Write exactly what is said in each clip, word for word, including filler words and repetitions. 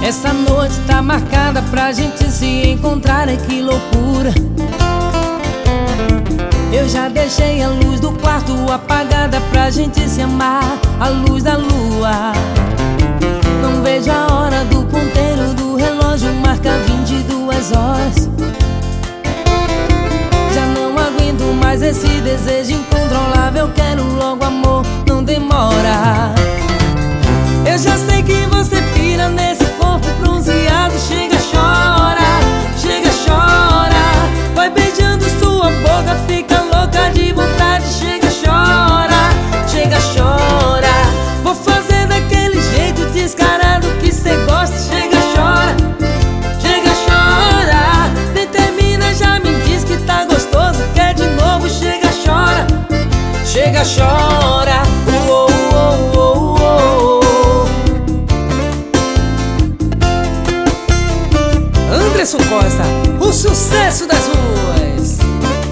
Essa noite tá marcada pra gente se encontrar, é que loucura. Eu já deixei a luz do quarto apagada pra gente se amar, a luz da lua. Não vejo a hora do ponteiro do relógio, marca vinte e duas horas. Já não aguento mais esse desejo incontrolável, quero logo amor, não demora. Eu já sei que você pira nesse corpo bronzeado, chega, chora, chega, chora. Vai beijando sua boca, fica louca de vontade, chega, chora, chega, chora. Vou fazer daquele jeito descarado que cê gosta, chega, chora, chega, chora. Nem termina, já me diz que tá gostoso, quer de novo, chega, chora, chega, chora. Uou, uou, uou, uou. Anderson Costa, o sucesso das ruas.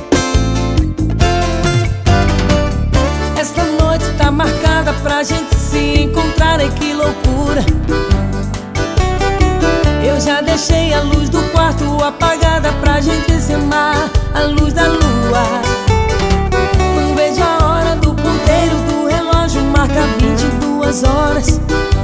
Esta noite tá marcada pra gente se encontrar, e que loucura. Eu já deixei a luz do quarto apagada pra gente se amar, a luz da lua. Não vejo a hora do ponteiro do relógio, marca vinte e duas horas.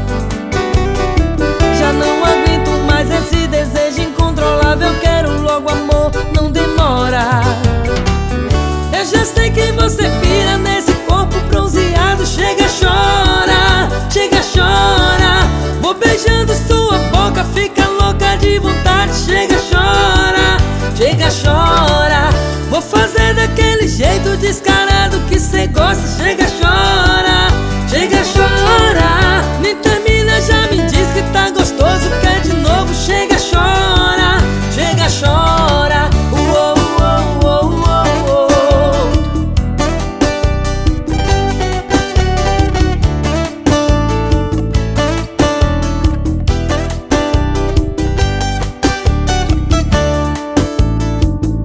Já não aguento mais esse desejo incontrolável, quero logo amor, não demora. Eu já sei que você pira nesse corpo bronzeado, chega, chora, chega, chora. Vou beijando sua boca, fica louca de vontade, chega, chora, chega, chora. Vou fazer daquele jeito descarado que cê gosta, chega, chora.